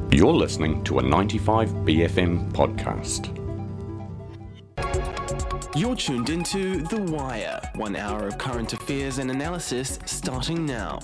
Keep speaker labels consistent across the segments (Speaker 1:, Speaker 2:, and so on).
Speaker 1: You're listening to a 95BFM podcast.
Speaker 2: You're tuned into The Wire, 1 hour of current affairs and analysis starting now.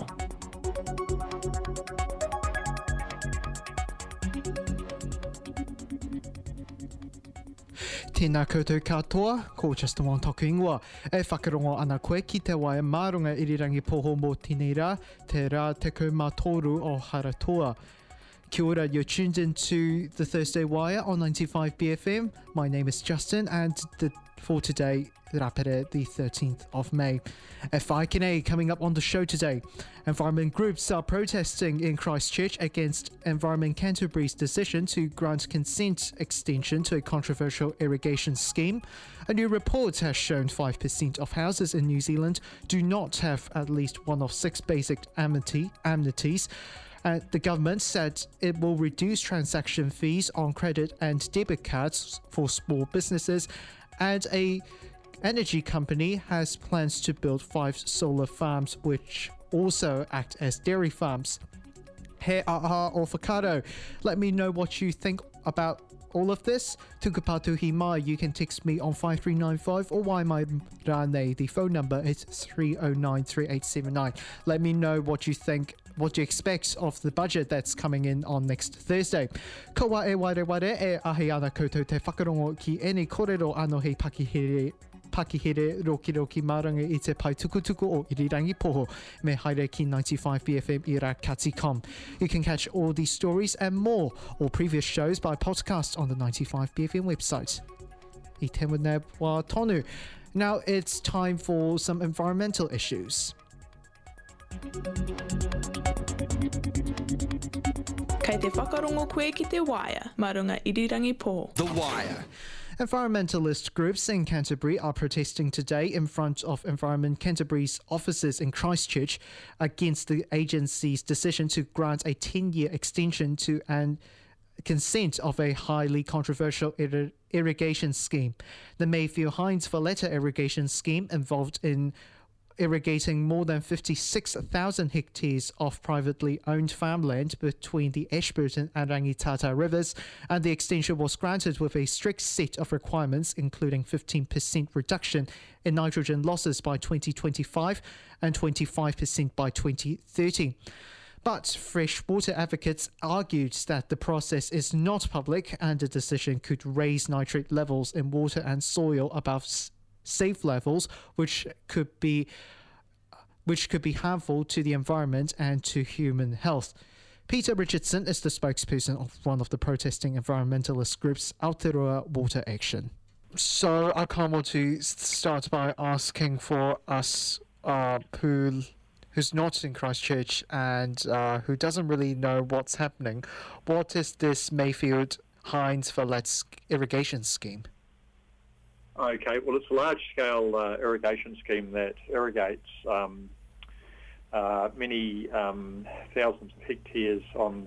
Speaker 3: Tēnā koutou katoa, ko Justin Wong toku ingoa. E whakarongo ana koe ki te waia mārunga irirangi poho mō tēnei rā, te rā tekau mātoru o Haratoa. Kia ora, you're tuned into the Thursday Wire on 95BFM. My name is Justin and for today, Rapere, the 13th of May. FIKNA coming up on the show today. Environment groups are protesting in Christchurch against Environment Canterbury's decision to grant consent extension to a controversial irrigation scheme. A new report has shown 5% of houses in New Zealand do not have at least one of 6 basic amenities. The government said it will reduce transaction fees on credit and debit cards for small businesses, and a energy company has plans to build 5 solar farms which also act as dairy farms. He aha or whakaaro, let me know what you think about all of this. Tukapatuhi mai, you can text me on 5395 or Waimai Rane. The phone number is 3093879. Let me know what you think, what you expect of the budget that's coming in on next Thursday. Ko wa e ware e ahi ana koutou te whakarongo ki ene korero ano hei pakihere roki maranga I te pai tukutuku o irirangi poho me haere ki 95BFM ira kati.com. You can catch all these stories and more or previous shows by podcast on the 95BFM website. I te mene wā tonu. Now it's time for some environmental issues.
Speaker 4: Kei te whakarongo koe ki te waia, marunga irirangi poho.
Speaker 2: The Wire.
Speaker 3: Environmentalist groups in Canterbury are protesting today in front of Environment Canterbury's offices in Christchurch against the agency's decision to grant a 10-year extension to an consent of a highly controversial irrigation scheme. The Mayfield Hines Valletta irrigation scheme involved in irrigating more than 56,000 hectares of privately owned farmland between the Ashburton and Rangitata rivers, and the extension was granted with a strict set of requirements, including 15% reduction in nitrogen losses by 2025 and 25% by 2030. But freshwater advocates argued that the process is not public and the decision could raise nitrate levels in water and soil above safe levels, which could be harmful to the environment and to human health. Peter Richardson is the spokesperson of one of the protesting environmentalist groups, Aotearoa Water Action. So I kind of want to start by asking for us who's not in Christchurch and who doesn't really know what's happening. What is this Mayfield Hines Valletta irrigation scheme?
Speaker 5: Okay, well, it's a large-scale irrigation scheme that irrigates many thousands of hectares on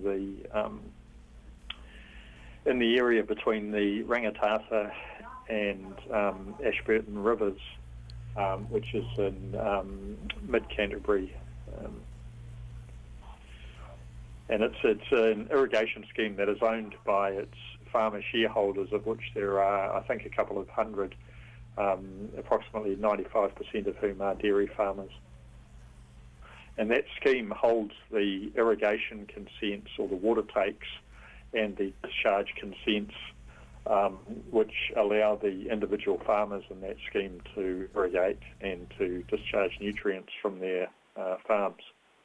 Speaker 5: in the area between the Rangitata and Ashburton rivers, which is in mid-Canterbury. And it's an irrigation scheme that is owned by its farmer shareholders, of which there are, I think, a couple of hundred, approximately 95% of whom are dairy farmers. And that scheme holds the irrigation consents or the water takes and the discharge consents, which allow the individual farmers in that scheme to irrigate and to discharge nutrients from their farms.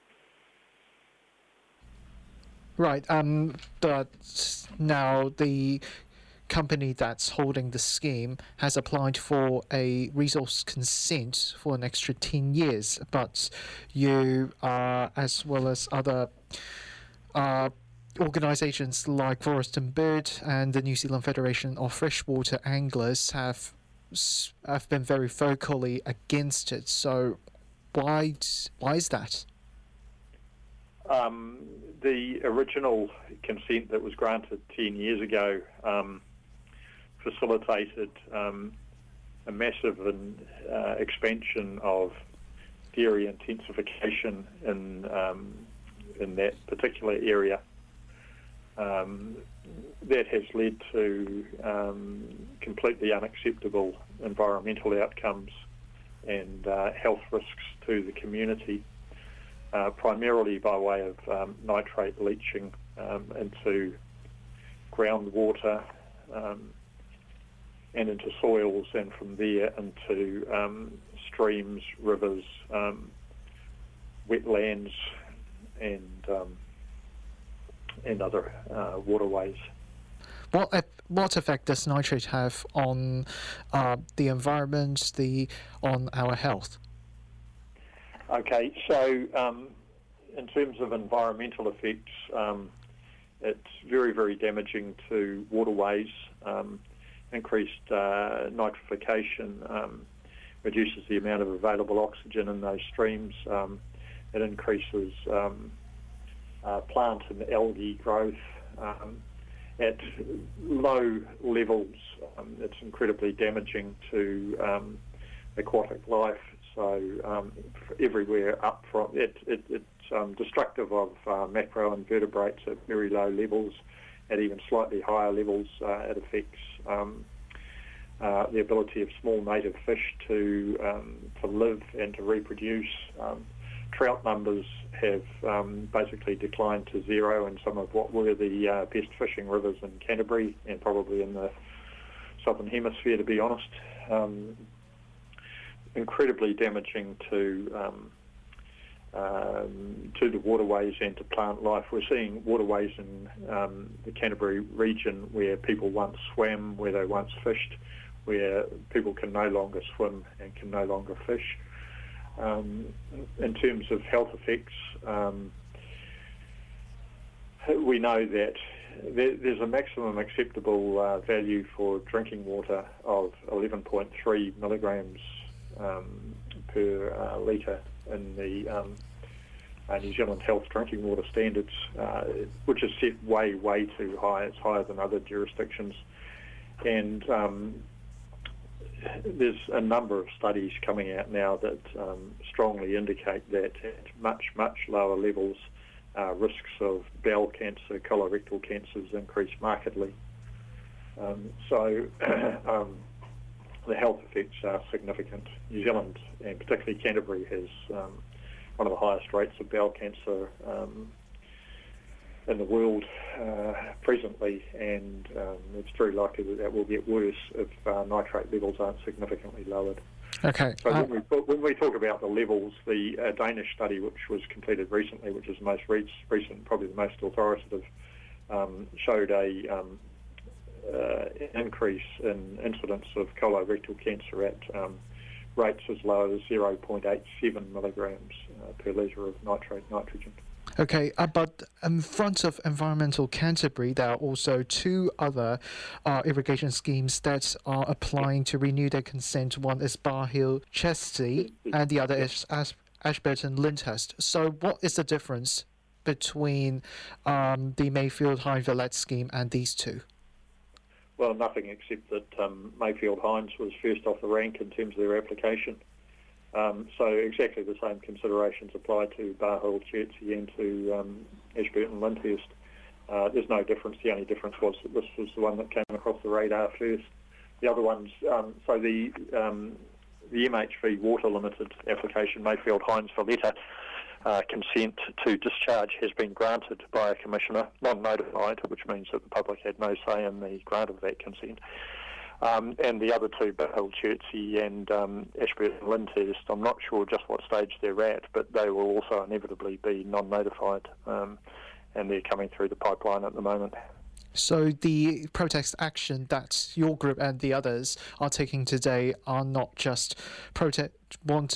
Speaker 3: Right, but now the company that's holding the scheme has applied for a resource consent for an extra 10 years, but you, as well as other organisations like Forest and Bird and the New Zealand Federation of Freshwater Anglers have been very vocally against it. So why is that?
Speaker 5: The original consent that was granted 10 years ago facilitated a massive expansion of dairy intensification in that particular area. that has led to completely unacceptable environmental outcomes and health risks to the community, primarily by way of nitrate leaching into groundwater and into soils, and from there into streams, rivers, wetlands, and other waterways.
Speaker 3: What effect does nitrate have on the environment, on our health?
Speaker 5: Okay, so in terms of environmental effects, it's very, very damaging to waterways. Increased nitrification reduces the amount of available oxygen in those streams. It increases plant and algae growth. At low levels, it's incredibly damaging to aquatic life. So everywhere up from it's destructive of macroinvertebrates at very low levels. At even slightly higher levels, it affects the ability of small native fish to live and to reproduce. Trout numbers have basically declined to zero in some of what were the best fishing rivers in Canterbury and probably in the southern hemisphere, to be honest. Incredibly damaging to the waterways and to plant life. We're seeing waterways in the Canterbury region where people once swam, where they once fished, where people can no longer swim and can no longer fish. In terms of health effects, we know that there's a maximum acceptable value for drinking water of 11.3 milligrams per litre in the New Zealand Health Drinking Water Standards, which is set way, way too high. It's higher than other jurisdictions. And there's a number of studies coming out now that strongly indicate that at much, much lower levels, risks of bowel cancer, colorectal cancers increase markedly. So the health effects are significant. New Zealand, and particularly Canterbury, has one of the highest rates of bowel cancer in the world presently, and it's very likely that will get worse if nitrate levels aren't significantly lowered.
Speaker 3: Okay.
Speaker 5: So when we talk about the levels, the Danish study, which was completed recently, which is the most recent, probably the most authoritative, showed a increase in incidence of colorectal cancer at rates as low as 0.87 milligrams per litre of nitrogen.
Speaker 3: Okay, but in front of Environmental Canterbury, there are also two other irrigation schemes that are applying to renew their consent. One is Bar Hill Chesty, and the other is Ashburton Lyndhurst. So what is the difference between the Mayfield Hine Vallette scheme and these two?
Speaker 5: Well, nothing except that Mayfield Hines was first off the rank in terms of their application. So exactly the same considerations apply to Bar Hill, Chertsey and to Ashburton Lyndhurst. There's no difference. The only difference was that this was the one that came across the radar first. The other ones, so the MHV Water Limited application, Mayfield Hines Valletta, consent to discharge has been granted by a commissioner, non-notified, which means that the public had no say in the grant of that consent. And the other two, Bar Hill Chertsey and Ashburton Lyndhurst, I'm not sure just what stage they're at, but they will also inevitably be non-notified, and they're coming through the pipeline at the moment.
Speaker 3: So the protest action that your group and the others are taking today are not just want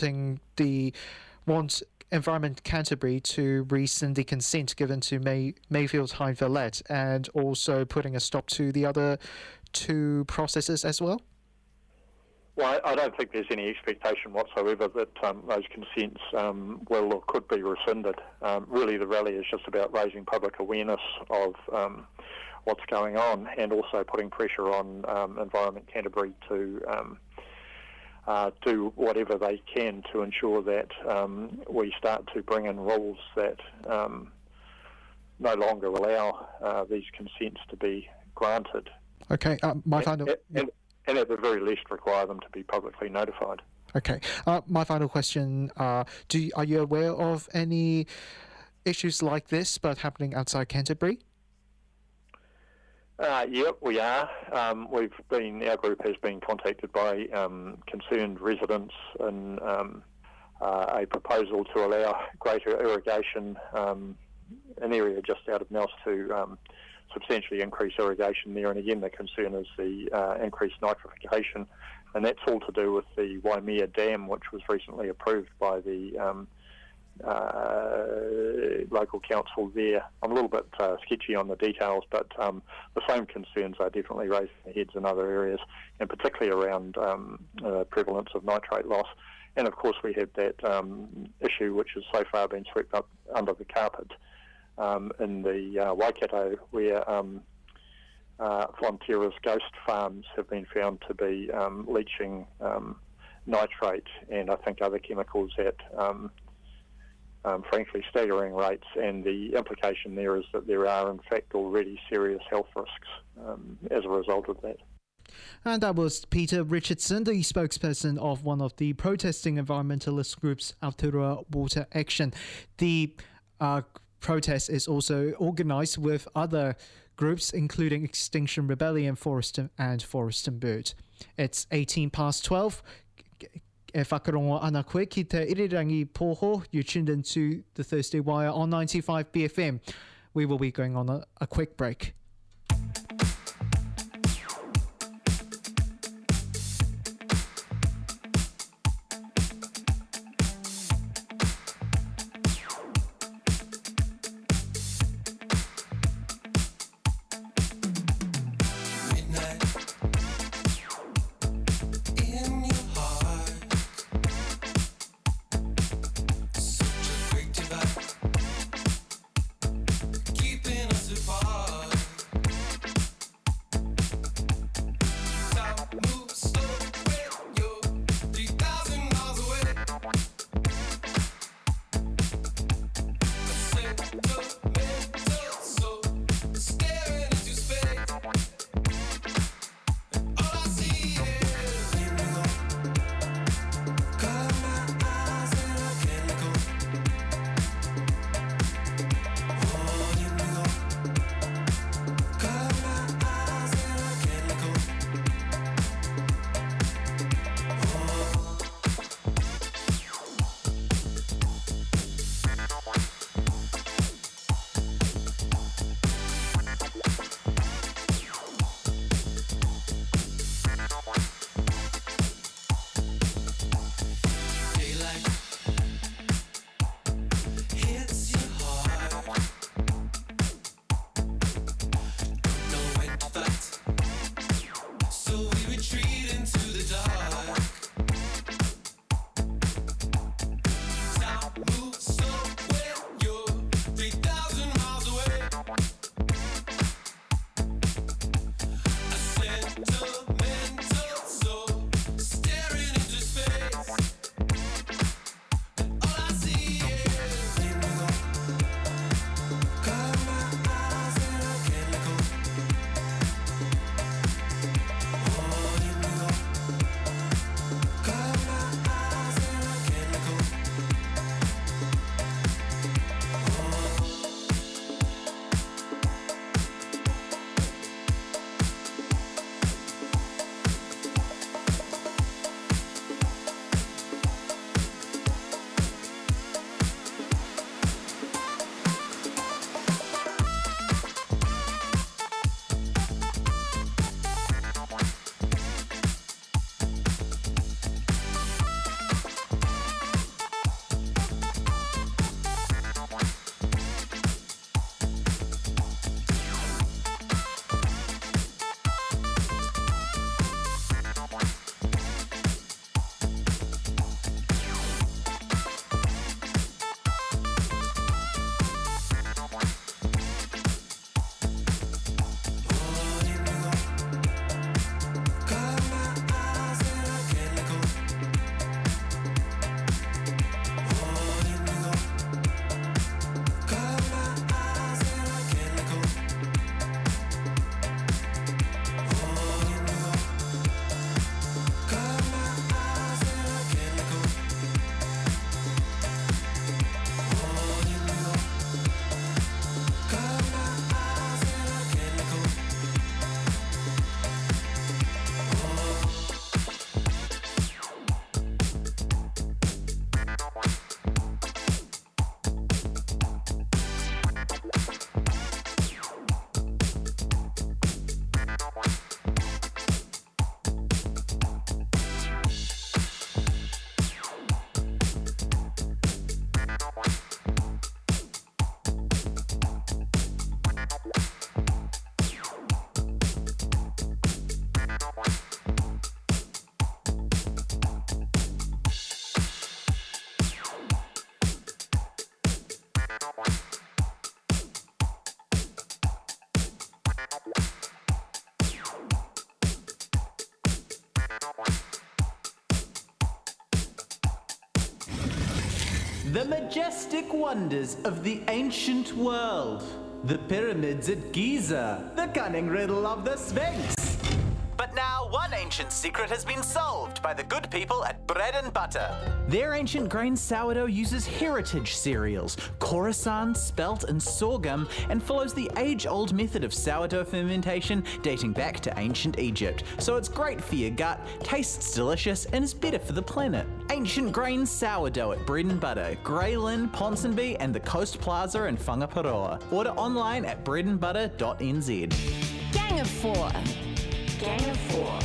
Speaker 3: Environment Canterbury to rescind the consent given to Mayfield Hine Vallette, and also putting a stop to the other two processes as well?
Speaker 5: Well, I don't think there's any expectation whatsoever that those consents will or could be rescinded. Really, the rally is just about raising public awareness of what's going on, and also putting pressure on Environment Canterbury to do whatever they can to ensure that we start to bring in rules that no longer allow these consents to be granted.
Speaker 3: Okay, my final...
Speaker 5: And at the very least require them to be publicly notified.
Speaker 3: Okay, my final question, are you aware of any issues like this but happening outside Canterbury?
Speaker 5: Yep, we are. Our group has been contacted by concerned residents in a proposal to allow greater irrigation, an area just out of Mouse to substantially increase irrigation there. And again, the concern is the increased nitrification, and that's all to do with the Waimea Dam, which was recently approved by the local council there. I'm a little bit sketchy on the details, but the same concerns are definitely raising their heads in other areas, and particularly around prevalence of nitrate loss. And of course we have that issue which has so far been swept up under the carpet in the Waikato, where Fonterra's ghost farms have been found to be leaching nitrate and I think other chemicals at frankly staggering rates, and the implication there is that there are in fact already serious health risks as a result of that.
Speaker 3: And that was Peter Richardson, the spokesperson of one of the protesting environmentalist groups, Aotearoa Water Action. The protest is also organised with other groups, including Extinction Rebellion, Forest and Bird. It's 12:18. E whakarongo ana koe ki te irirangi pōho. You tuned into the Thursday Wire on 95 BFM. We will be going on a quick break.
Speaker 6: Keeping us apart. the majestic wonders of the ancient world. The pyramids at Giza, the cunning riddle of the Sphinx. But now one ancient secret has been solved by the good people at Bread and Butter. Their ancient grain sourdough uses heritage cereals, Khorasan, spelt and sorghum, and follows the age-old method of sourdough fermentation dating back to ancient Egypt. So it's great for your gut, tastes delicious, and is better for the planet. Ancient grain sourdough at Bread and Butter, Grey Lynn, Ponsonby, and the Coast Plaza in Whangaparoa. Order online at breadandbutter.nz.
Speaker 7: Gang of Four. Gang of Four.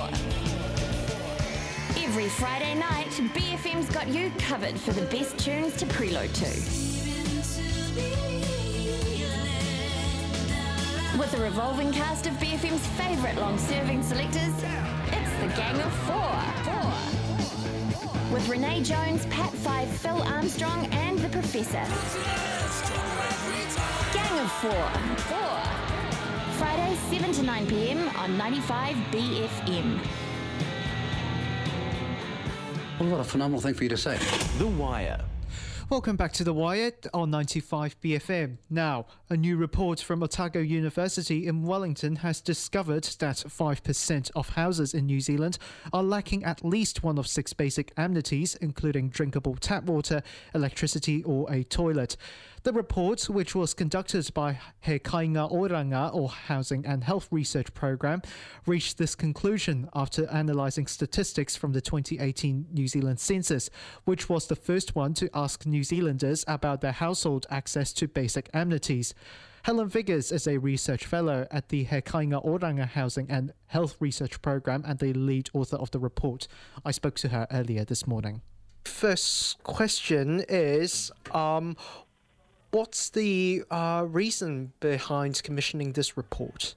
Speaker 7: Every Friday night, BFM's got you covered for the best tunes to preload to. With a revolving cast of BFM's favourite long-serving selectors, it's the Gang of Four. With Renee Jones, Pat Five, Phil Armstrong, and the Professor. Gang of Four. Fridays 7 to 9 p.m. on 95 BFM.
Speaker 8: Well, what a phenomenal thing for you to say.
Speaker 2: The Wire.
Speaker 3: Welcome back to The Wire on 95 BFM. Now, a new report from Otago University in Wellington has discovered that 5% of houses in New Zealand are lacking at least one of 6 basic amenities, including drinkable tap water, electricity or a toilet. The report, which was conducted by He Kainga Oranga, or Housing and Health Research Program, reached this conclusion after analysing statistics from the 2018 New Zealand census, which was the first one to ask New Zealanders about their household access to basic amenities. Helen Viggers is a research fellow at the He Kainga Oranga Housing and Health Research Program and the lead author of the report. I spoke to her earlier this morning. First question is, what's the reason behind commissioning this report?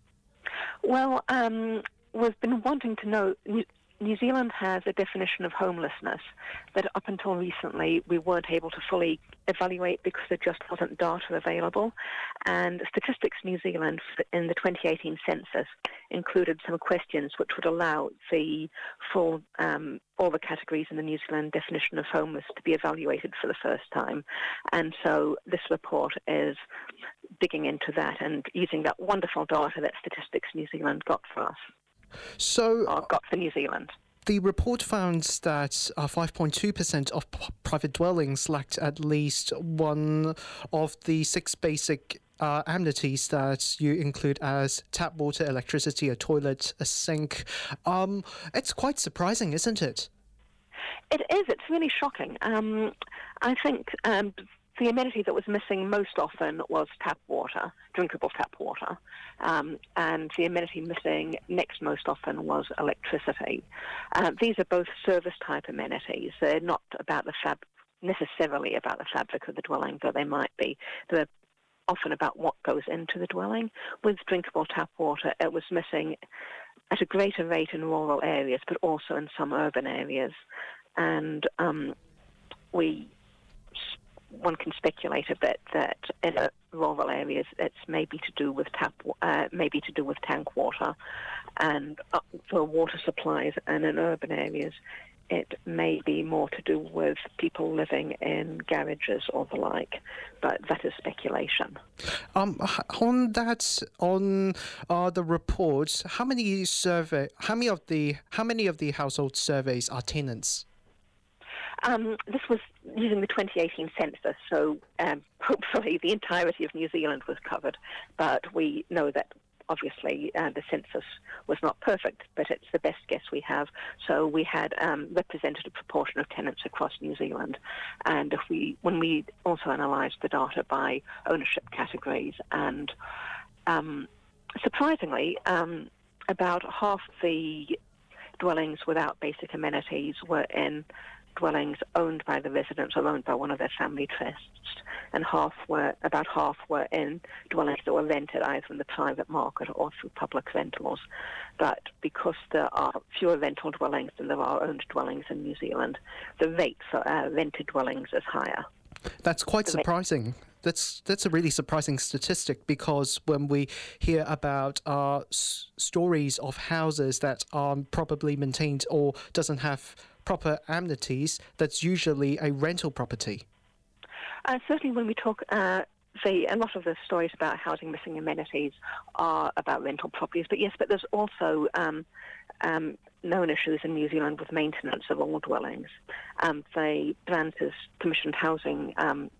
Speaker 9: Well, we've been wanting to know. New Zealand has a definition of homelessness that up until recently we weren't able to fully evaluate because there just wasn't data available. And Statistics New Zealand in the 2018 census included some questions which would allow the full, all the categories in the New Zealand definition of homeless to be evaluated for the first time. And so this report is digging into that and using that wonderful data that Statistics New Zealand got for us.
Speaker 3: So,
Speaker 9: got for New Zealand.
Speaker 3: The report found that 5.2% of private dwellings lacked at least one of the 6 basic amenities that you include as tap water, electricity, a toilet, a sink. It's quite surprising, isn't it?
Speaker 9: It is. It's really shocking. I think the amenity that was missing most often was tap water, drinkable tap water. And the amenity missing next most often was electricity. These are both service-type amenities. They're not about necessarily about the fabric of the dwelling, though they might be. They're often about what goes into the dwelling. With drinkable tap water, it was missing at a greater rate in rural areas, but also in some urban areas. And one can speculate a bit that in rural areas it's maybe to do with tank water, and for water supplies, and in urban areas it may be more to do with people living in garages or the like, but that is speculation.
Speaker 3: On the report, how many of the household surveys are tenants?
Speaker 9: This was using the 2018 census, so hopefully the entirety of New Zealand was covered, but we know that obviously the census was not perfect, but it's the best guess we have. So we had represented a proportion of tenants across New Zealand, and when we also analysed the data by ownership categories, and surprisingly, about half the dwellings without basic amenities were in dwellings owned by the residents or owned by one of their family trusts, and about half were in dwellings that were rented either from the private market or through public rentals. But because there are fewer rental dwellings than there are owned dwellings in New Zealand, the rate for rented dwellings is higher.
Speaker 3: That's quite surprising. That's a really surprising statistic, because when we hear about stories of houses that are probably maintained or doesn't have proper amenities, that's usually a rental property.
Speaker 9: Certainly when we talk, a lot of the stories about housing missing amenities are about rental properties, but there's also known issues in New Zealand with maintenance of old dwellings. The BRANZ has commissioned housing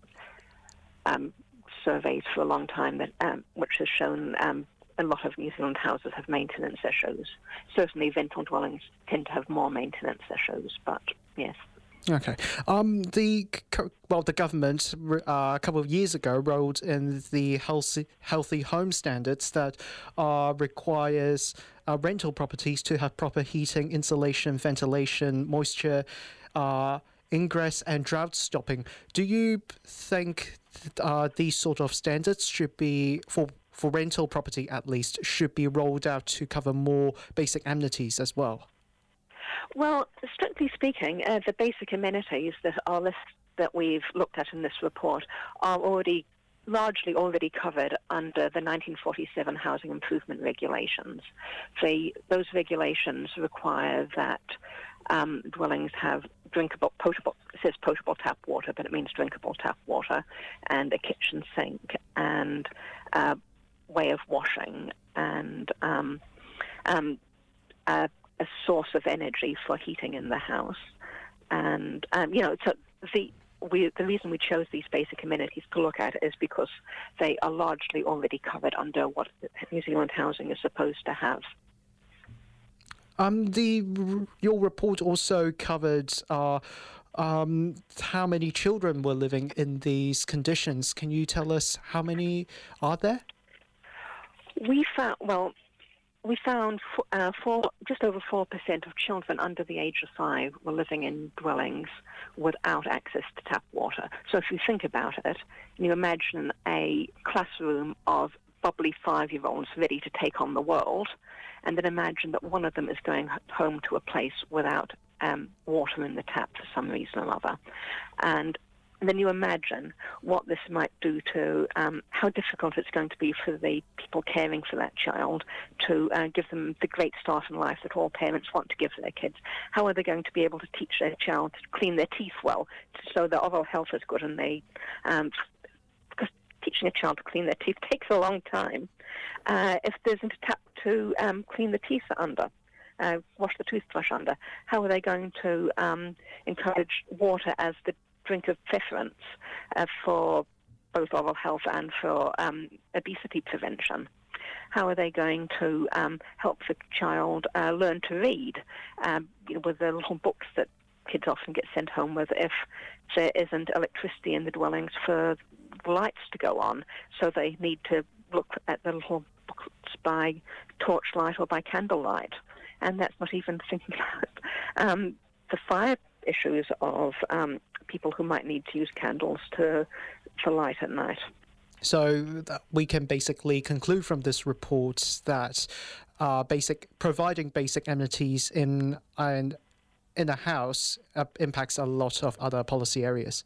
Speaker 9: surveys for a long time that which has shown a lot of New Zealand houses have maintenance issues. Certainly rental dwellings tend to have more maintenance issues, but yes.
Speaker 3: Okay. The government a couple of years ago rolled in the healthy home standards that requires rental properties to have proper heating, insulation, ventilation, moisture, ingress and drought stopping. Do you think these sort of standards should be, for rental property at least, should be rolled out to cover more basic amenities as well?
Speaker 9: Well, strictly speaking, the basic amenities that we've looked at in this report are largely already covered under the 1947 Housing Improvement Regulations. Those regulations require that dwellings have potable tap water, but it means drinkable tap water, and a kitchen sink, and way of washing, and a source of energy for heating in the house. And so the reason we chose these basic amenities to look at is because they are largely already covered under what New Zealand housing is supposed to have.
Speaker 3: Your report also covered how many children were living in these conditions. Can you tell us how many are there?
Speaker 9: We found just over 4% of children under the age of 5 were living in dwellings without access to tap water. So if you think about it, you imagine a classroom of bubbly 5-year-olds ready to take on the world, and then imagine that one of them is going home to a place without water in the tap for some reason or other. And then you imagine what this might do to how difficult it's going to be for the people caring for that child to give them the great start in life that all parents want to give their kids. How are they going to be able to teach their child to clean their teeth well so their oral health is good? And because teaching a child to clean their teeth takes a long time. If there isn't a tap to clean the teeth under, wash the toothbrush under, how are they going to encourage water as the drink of preference for both oral health and for obesity prevention? How are they going to help the child learn to read with the little books that kids often get sent home with if there isn't electricity in the dwellings for the lights to go on? So they need to look at the little booklets by torchlight or by candlelight. And that's not even thinking about the fire issues of people who might need to use candles for light at night.
Speaker 3: So we can basically conclude from this report that providing basic amenities in a house impacts a lot of other policy areas.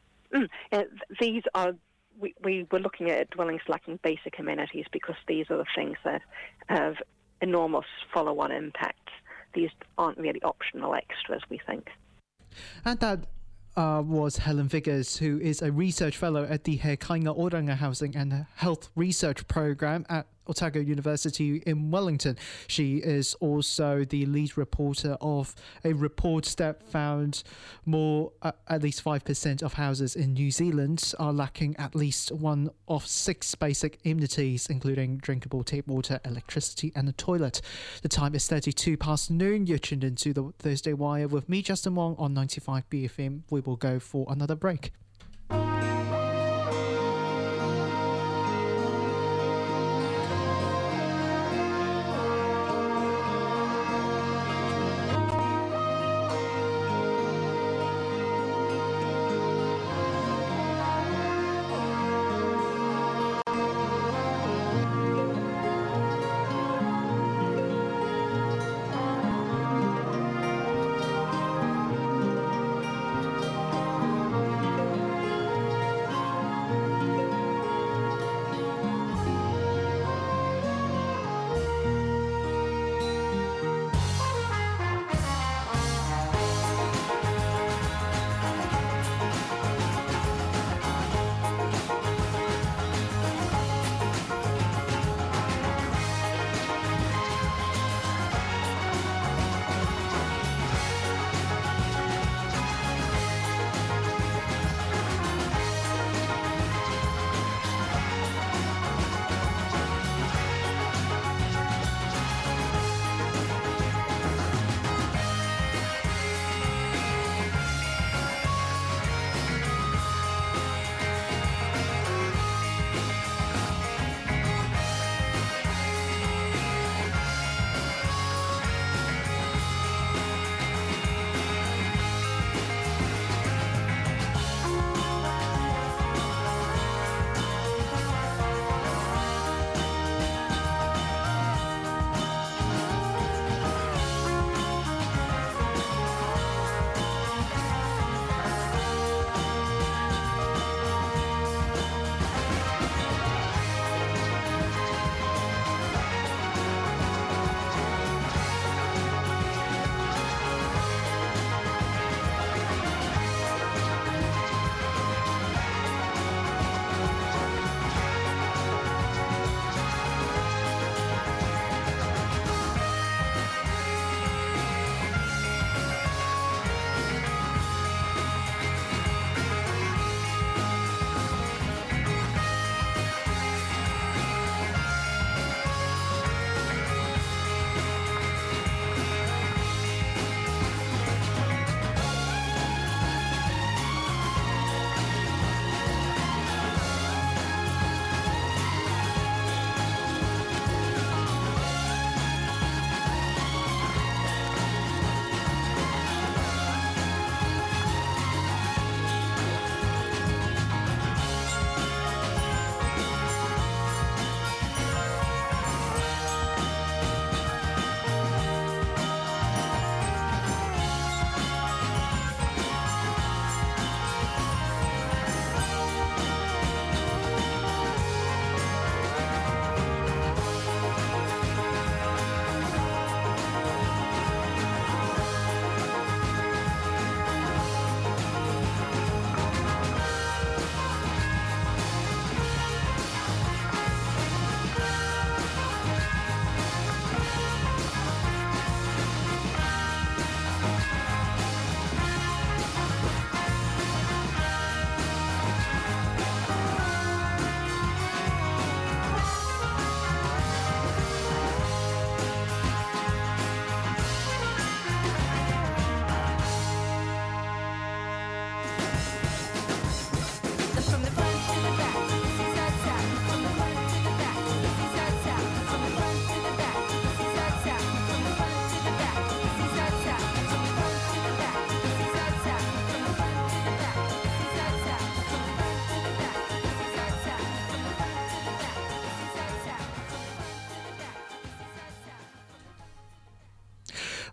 Speaker 9: These are we were looking at dwellings lacking basic amenities because these are the things that have enormous follow-on impacts. These aren't really optional extras, we think.
Speaker 3: And that was Helen Vickers, who is a research fellow at the He Kainga Oranga Housing and Health Research Program at Otago University in Wellington. She is also the lead reporter of a report that found at least 5% of houses in New Zealand are lacking at least one of 6 basic amenities, including drinkable tap water, electricity and a toilet. The time is 32 past noon. You're tuned into the Thursday Wire with me, Justin Wong, on 95 BFM. We will go for another break.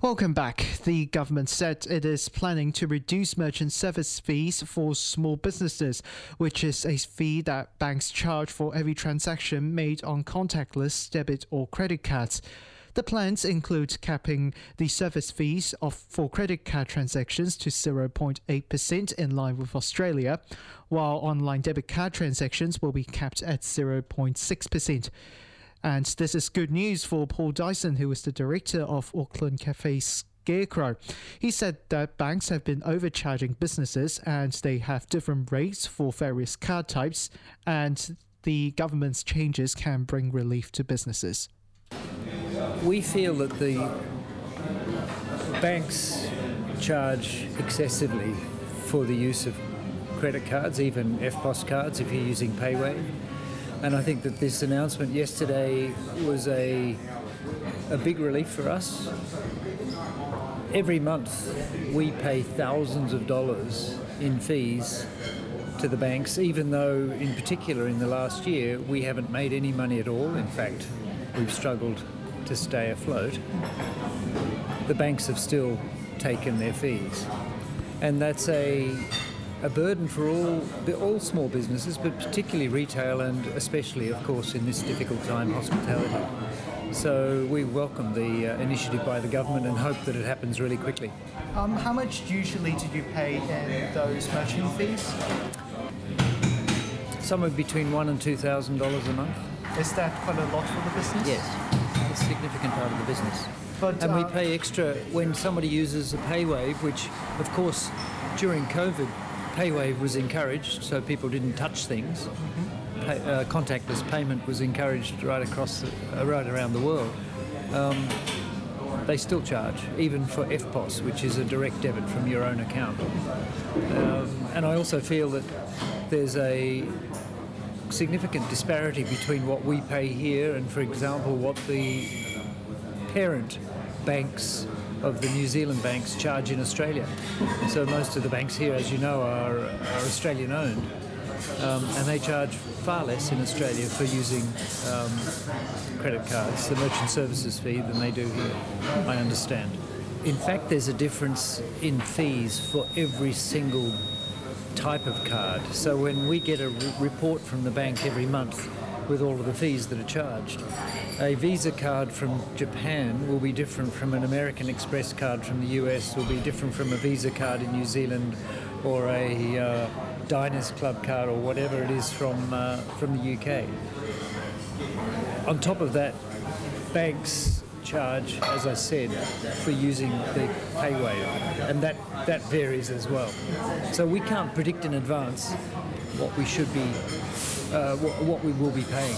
Speaker 3: Welcome back. The government said it is planning to reduce merchant service fees for small businesses, which is a fee that banks charge for every transaction made on contactless debit or credit cards. The plans include capping the service fees for credit card transactions to 0.8% in line with Australia, while online debit card transactions will be capped at 0.6%. And this is good news for Paul Dyson, who is the director of Auckland Cafe Scarecrow. He said that banks have been overcharging businesses and they have different rates for various card types, and the government's changes can bring relief to businesses.
Speaker 10: We feel that the banks charge excessively for the use of credit cards, even EFTPOS cards if you're using PayWave. And I think that this announcement yesterday was a big relief for us. Every month we pay thousands of dollars in fees to the banks, even though in particular in the last year we haven't made any money at all. In fact, we've struggled to stay afloat. The banks have still taken their fees. And that's a burden for all small businesses, but particularly retail and especially, of course, in this difficult time, hospitality. So we welcome the initiative by the government and hope that it happens really quickly.
Speaker 3: How much usually do you pay in those merchant fees?
Speaker 10: Somewhere between $1,000 and $2,000 a month.
Speaker 3: Is that quite a lot for the business?
Speaker 10: Yes, it's a significant part of the business.
Speaker 3: But,
Speaker 10: and we pay extra when somebody uses a PayWave, which, of course, during COVID, PayWave was encouraged, so people didn't touch things. Contactless payment was encouraged right around the world. They still charge, even for EFTPOS, which is a direct debit from your own account. And I also feel that there's a significant disparity between what we pay here and, for example, what the parent banks of the New Zealand banks charge in Australia. So most of the banks here, as you know, are Australian owned, and they charge far less in Australia for using credit cards, the merchant services fee, than they do here, I understand. In fact, there's a difference in fees for every single type of card. So when we get a report from the bank every month with all of the fees that are charged, a Visa card from Japan will be different from an American Express card from the US, will be different from a Visa card in New Zealand, or a Diners Club card, or whatever it is from the UK. On top of that, banks charge, as I said, for using the PayWave, and that varies as well. So we can't predict in advance what we should be, what we will be paying.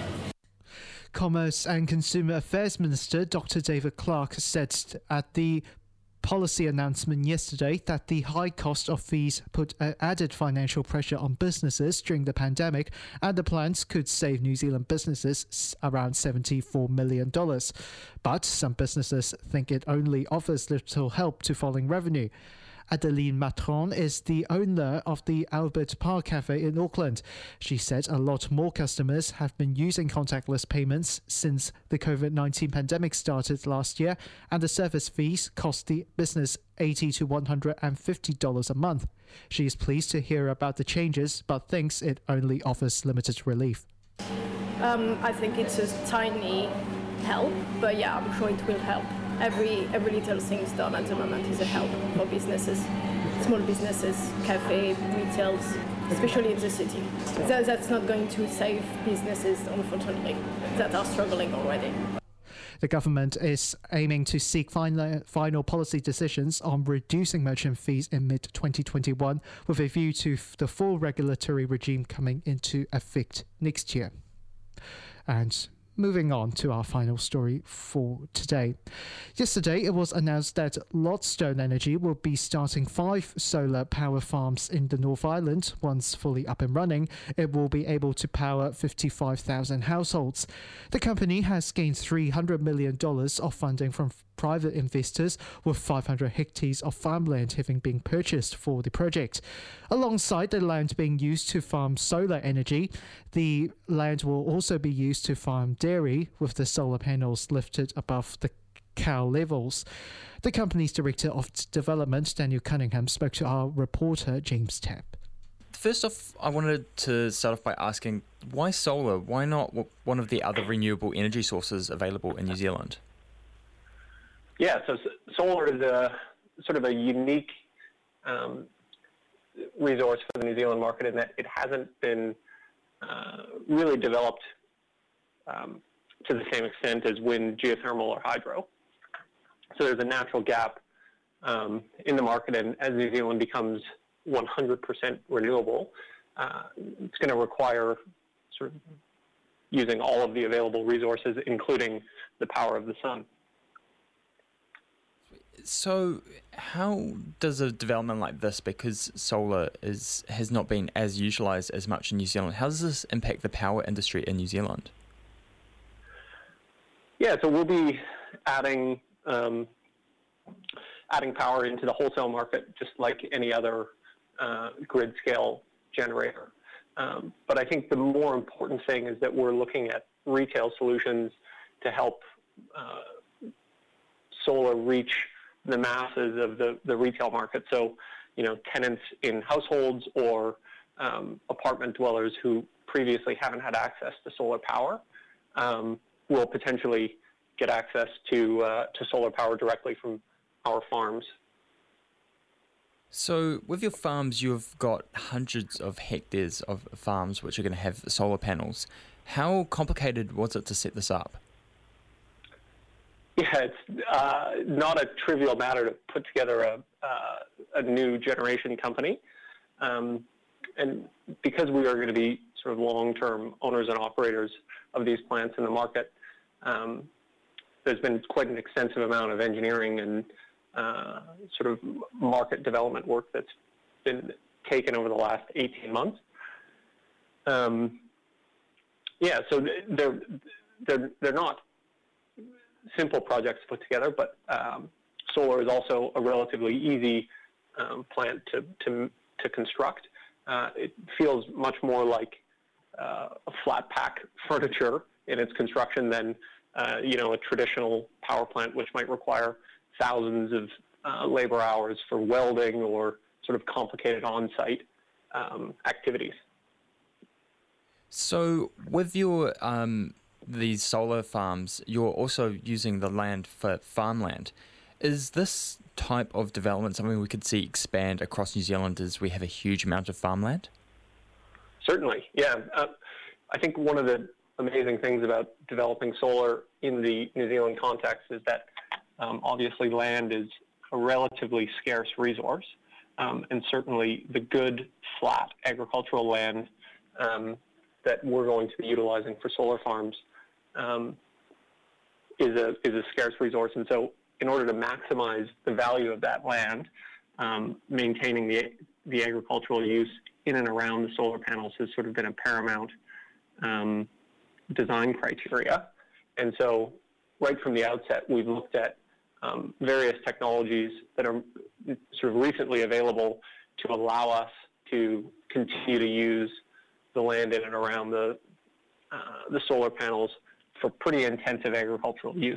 Speaker 3: Commerce and Consumer Affairs Minister Dr. David Clark said at the policy announcement yesterday that the high cost of fees put added financial pressure on businesses during the pandemic, and the plans could save New Zealand businesses around $74 million. But some businesses think it only offers little help to falling revenue. Adeline Matron is the owner of the Albert Park Cafe in Auckland. She said a lot more customers have been using contactless payments since the COVID-19 pandemic started last year, and the service fees cost the business $80 to $150 a month. She is pleased to hear about the changes, but thinks it only offers limited relief.
Speaker 11: I think it's a tiny help, but yeah, I'm sure it will help. Every little thing is done at the moment is a help for businesses, small businesses, cafe, retails, especially in the city. That's not going to save businesses, unfortunately, that are struggling already.
Speaker 3: The government is aiming to seek final policy decisions on reducing merchant fees in mid-2021, with a view to the full regulatory regime coming into effect next year. And moving on to our final story for today. Yesterday, it was announced that Lodstone Energy will be starting 5 solar power farms in the North Island. Once fully up and running, it will be able to power 55,000 households. The company has gained $300 million of funding from private investors, with 500 hectares of farmland having been purchased for the project. Alongside the land being used to farm solar energy, the land will also be used to farm dairy, with the solar panels lifted above the cow levels. The company's Director of Development, Daniel Cunningham, spoke to our reporter, James Tapp.
Speaker 12: First off, I wanted to start off by asking, why solar? Why not one of the other renewable energy sources available in New Zealand?
Speaker 13: Yeah, so solar is a sort of a unique resource for the New Zealand market in that it hasn't been really developed to the same extent as wind, geothermal, or hydro. So there's a natural gap in the market, and as New Zealand becomes 100% renewable, it's going to require sort of using all of the available resources, including the power of the sun.
Speaker 12: So how does a development like this, because solar has not been as utilised as much in New Zealand, how does this impact the power industry in New Zealand?
Speaker 13: Yeah, so we'll be adding power into the wholesale market just like any other grid scale generator. But I think the more important thing is that we're looking at retail solutions to help solar reach the masses of the retail market. So, tenants in households or apartment dwellers who previously haven't had access to solar power will potentially get access to solar power directly from our farms.
Speaker 12: So with your farms, you've got hundreds of hectares of farms which are going to have solar panels. How complicated was it to set this up?
Speaker 13: Yeah, it's not a trivial matter to put together a new generation company. And because we are going to be sort of long-term owners and operators of these plants in the market, there's been quite an extensive amount of engineering and sort of market development work that's been taken over the last 18 months. Yeah, so they're not simple projects to put together, but solar is also a relatively easy plant to construct. It feels much more like a flat pack furniture in its construction than a traditional power plant, which might require thousands of labor hours for welding or sort of complicated on-site activities.
Speaker 12: So with your these solar farms, you're also using the land for farmland. Is this type of development something we could see expand across New Zealand as we have a huge amount of farmland?
Speaker 13: Certainly, yeah. I think one of the amazing things about developing solar in the New Zealand context is that obviously land is a relatively scarce resource, and certainly the good, flat agricultural land that we're going to be utilizing for solar farms is a scarce resource. And so in order to maximize the value of that land, maintaining the agricultural use in and around the solar panels has sort of been a paramount design criteria. And so right from the outset, we've looked at various technologies that are sort of recently available to allow us to continue to use the land in and around the solar panels for pretty intensive agricultural use.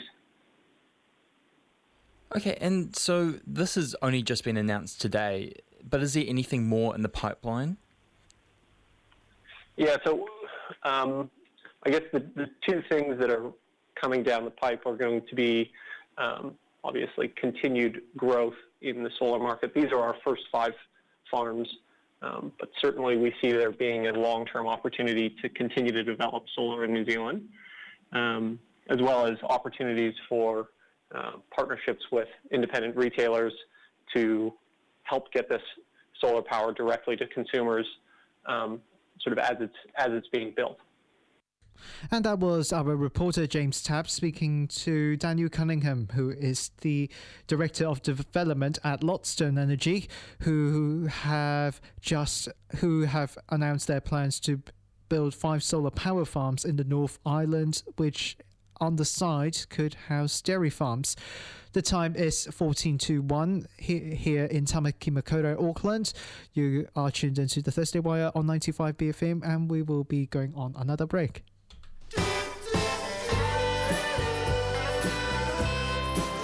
Speaker 12: Okay, and so this has only just been announced today, but is there anything more in the pipeline?
Speaker 13: Yeah, so I guess the two things that are coming down the pipe are going to be obviously continued growth in the solar market. These are our first 5 farms, but certainly we see there being a long-term opportunity to continue to develop solar in New Zealand, as well as opportunities for partnerships with independent retailers to help get this solar power directly to consumers, sort of as it's being built.
Speaker 3: And that was our reporter James Tapp speaking to Daniel Cunningham, who is the Director of Development at Lottstone Energy, who have announced their plans to build 5 solar power farms in the North Island, which on the side could house dairy farms. The time is 14:01 here in Tamaki Makaurau, Auckland. You are tuned into the Thursday Wire on 95 BFM, and we will be going on another break.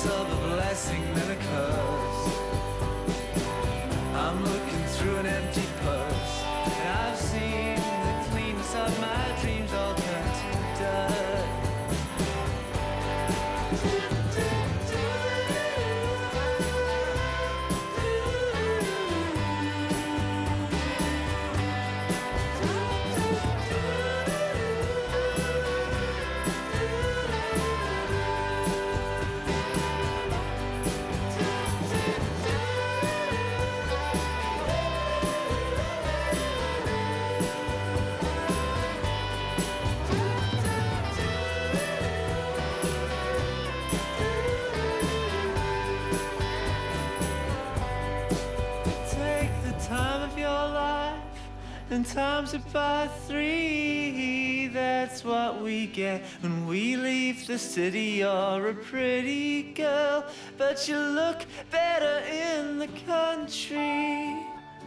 Speaker 6: less of a blessing than a curse. I'm looking through an empty purse, and I've seen the cleanness of my dreams all turn to dirt. And times it by 3, that's what we get when we leave the city. You're a pretty girl, but you look better in the country.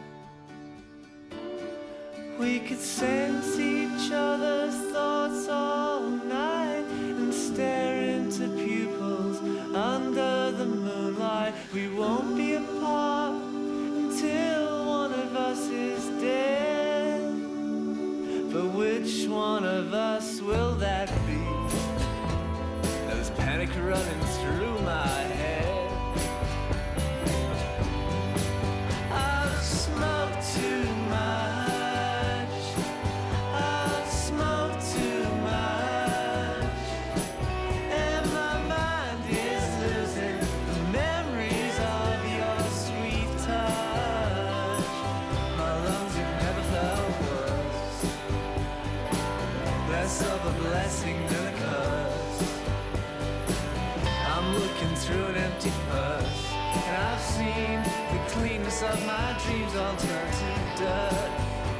Speaker 6: We could sense each other's thoughts all night and stare into pupils under the moonlight. We won't be apart until one of us is dead. But which one of us will that be? There's panic running through my head. I've smoked too much. I've smoked too much. And my mind is losing the memories of your sweet touch. My lungs have never felt worse. Less of a blessing than a curse. I'm looking through an empty purse, and I've seen the cleanness of my dreams all turn to dirt.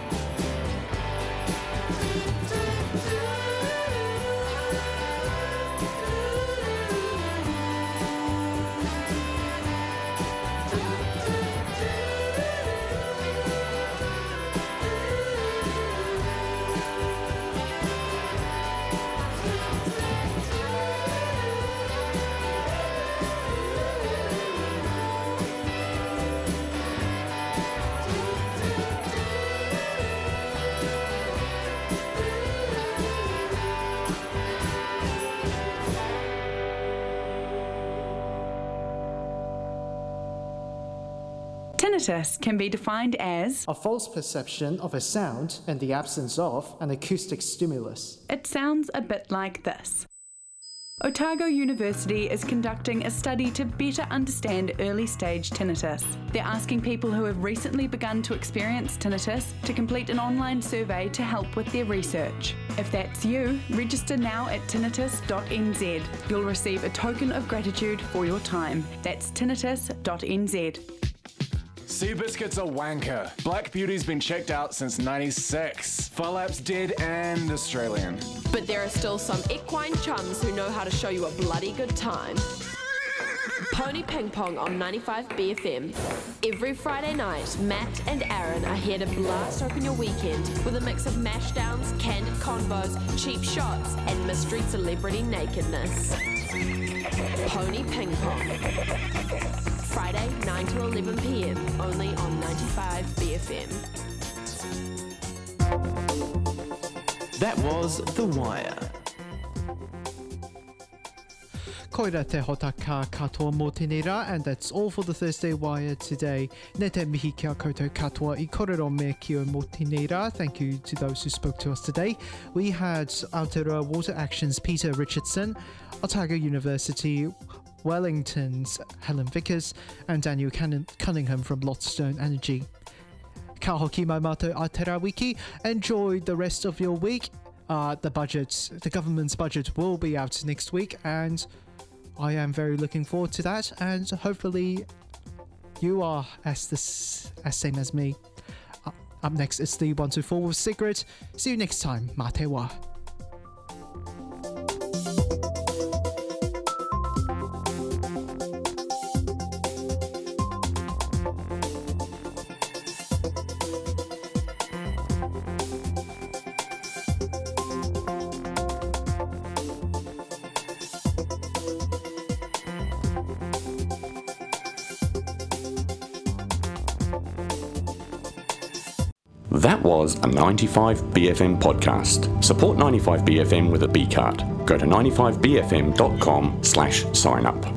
Speaker 14: Tinnitus can be defined as
Speaker 3: a false perception of a sound and the absence of an acoustic stimulus.
Speaker 14: It sounds a bit like this. Otago University is conducting a study to better understand early-stage tinnitus. They're asking people who have recently begun to experience tinnitus to complete an online survey to help with their research. If that's you, register now at tinnitus.nz. You'll receive a token of gratitude for your time. That's tinnitus.nz.
Speaker 15: Seabiscuit's a wanker. Black Beauty's been checked out since '96. Phar dead and Australian.
Speaker 16: But there are still some equine chums who know how to show you a bloody good time. Pony Ping Pong on 95 BFM. Every Friday night, Matt and Aaron are here to blast open your weekend with a mix of mashdowns, candid convos, cheap shots, and mystery celebrity nakedness. Pony Ping Pong. Friday, 9 to 11 p.m, only on 95 BFM.
Speaker 2: That was The Wire.
Speaker 3: Koira te hotaka katoa mō tēnei rā, and that's all for the Thursday Wire today. Ne te mihi kia koutou katoa I korero me kio mō tēnei rā. Thank you to those who spoke to us today. We had Aotearoa Water Action's Peter Richardson, Otago University Wellington's Helen Vickers, and Daniel Cunningham from Lottstone Energy. Ka hoki mai mātou a te rā wiki. Enjoy the rest of your week. The government's budget will be out next week, and I am very looking forward to that, and hopefully you are as same as me. Up next is the 124 with Sigrid. See you next time. Mā te wā.
Speaker 1: That was a 95BFM podcast. Support 95BFM with a B card. Go to 95bfm.com/sign up.